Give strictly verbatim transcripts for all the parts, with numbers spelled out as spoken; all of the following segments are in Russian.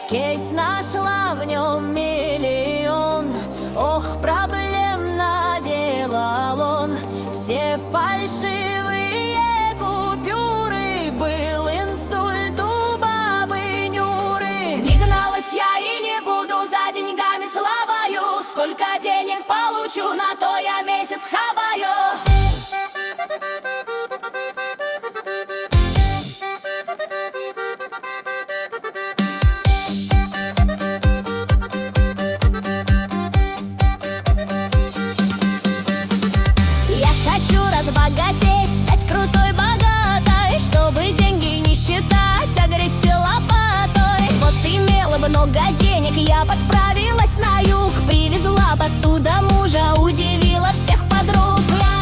Кейс нашла, в нем миллион. Ох, проблем наделал он. Все фальшивые купюры. Был инсульт у бабы Нюры. Не гналась я и не буду за деньгами славою. Сколько денег получу, на то я месяц хаваю. Разбогатеть, стать крутой, богатой, чтобы деньги не считать, а грести лопатой. Вот имела бы много денег, я подправилась на юг, привезла оттуда мужа, удивила всех подруг.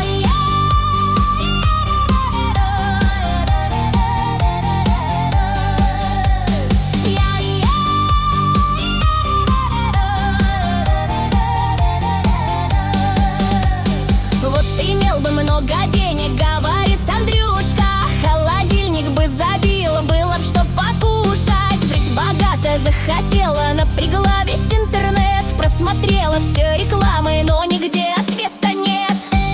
Вот имел бы много денег, говорит Андрюшка, холодильник бы забил, было б что покушать. Жить богато захотела, напрягла весь интернет, просмотрела все рекламы, но нигде ответа нет.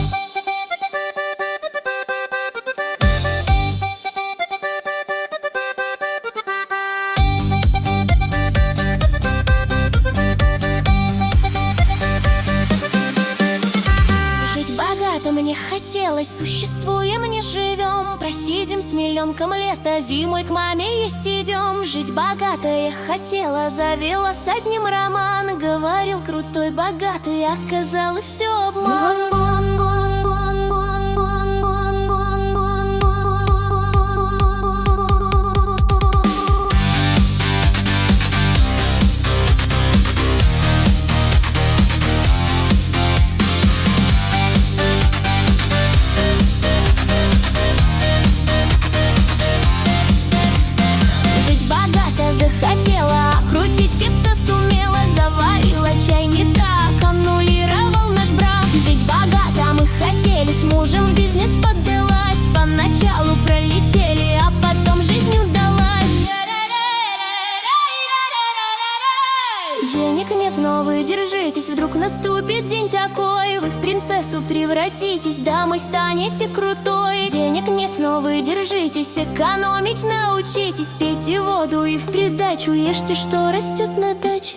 Мне хотелось, существуем, не живем, просидим с миллионком лет, а зимой к маме есть идем. Жить богато я хотела, завела с одним роман, говорил крутой, богатый, оказалось все обман. Захотела крутить певца, сумела, заварила чай не так, аннулировал наш брак. Жить богато мы хотели, с мужем в бизнес поддалась, поначалу пролетели, а потом жизнь удалась. Денег нет, но вы держитесь, вдруг наступит день такой, вы в принцессу превратитесь, дамой станете крутой. Денег нет, но вы держитесь, экономить научитесь, пейте воду и в придачу ешьте, что растет на даче.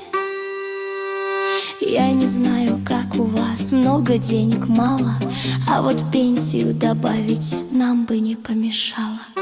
Я не знаю, как у вас, много денег мало, а вот пенсию добавить нам бы не помешало.